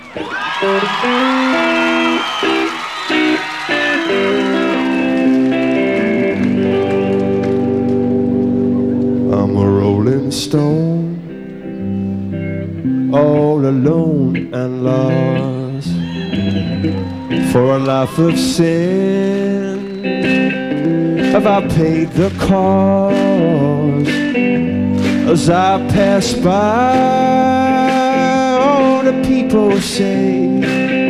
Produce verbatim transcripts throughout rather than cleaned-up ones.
I'm a rolling stone, all alone and lost, for a life of sin have I paid the cost. As I pass by, all the people say,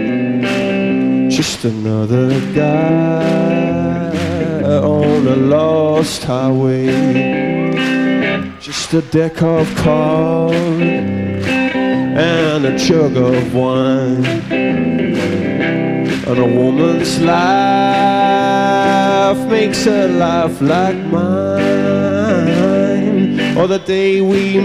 just another guy on a lost highway. Just a deck of cards and a jug of wine, and a woman's life makes a life like mine. Or the day we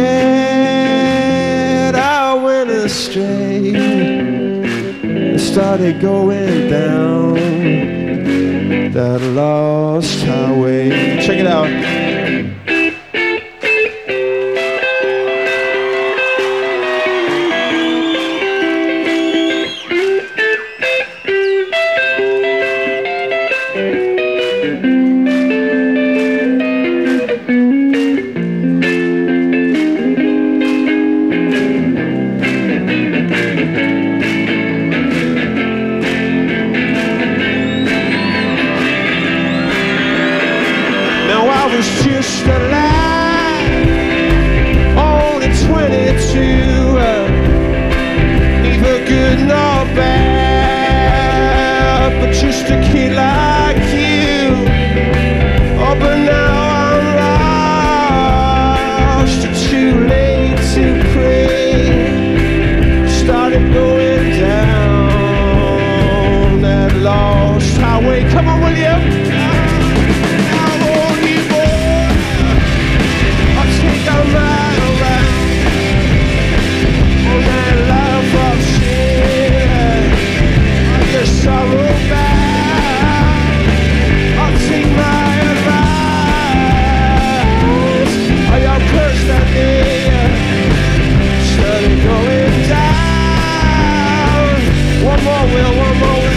met, I went astray, I started going down that lost highway. Check it out. Just a lie, only twenty-two, uh, neither good nor bad, but just a kid like you. Oh, but now I'm lost, it's too late to pray. Started going down that lost highway. Come on, William. Sorrow back, I'll take my advice. I am cursed that day, started going down. One more will, one more will.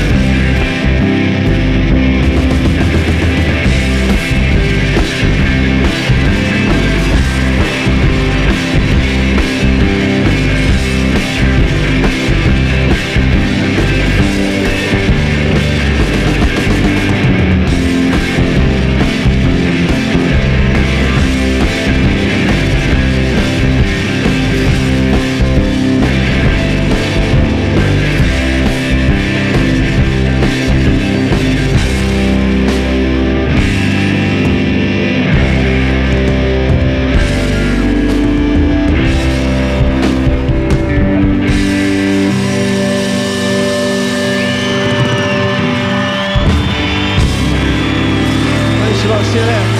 See you there.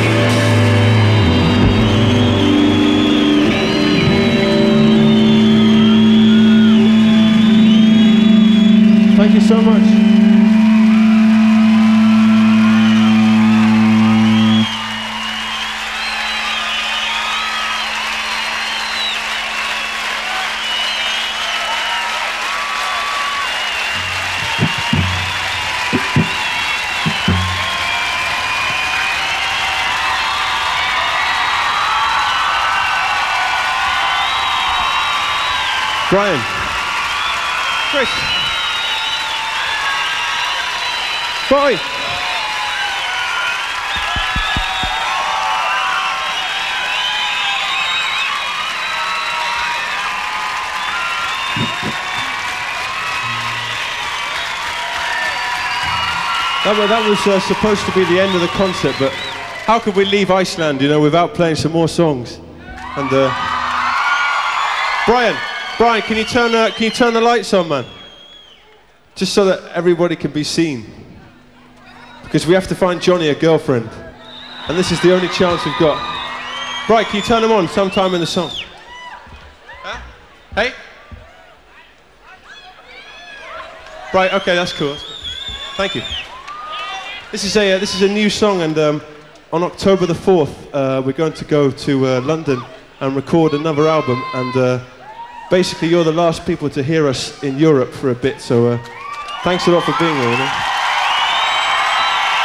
Thank you so much. Brian, Chris, Boy. That was, that was uh, supposed to be the end of the concert, but how could we leave Iceland, you know, without playing some more songs? And uh, Brian. Brian, can you turn uh, can you turn the lights on, man? Just so that everybody can be seen. Because we have to find Johnny a girlfriend. And this is the only chance we've got. Brian, can you turn them on sometime in the song? Huh? Hey? Right, okay, that's cool. That's cool. Thank you. This is a uh, this is a new song, and um, on October the fourth, uh, we're going to go to uh, London and record another album, and uh, basically you're the last people to hear us in Europe for a bit, so uh, thanks a lot for being here. You know?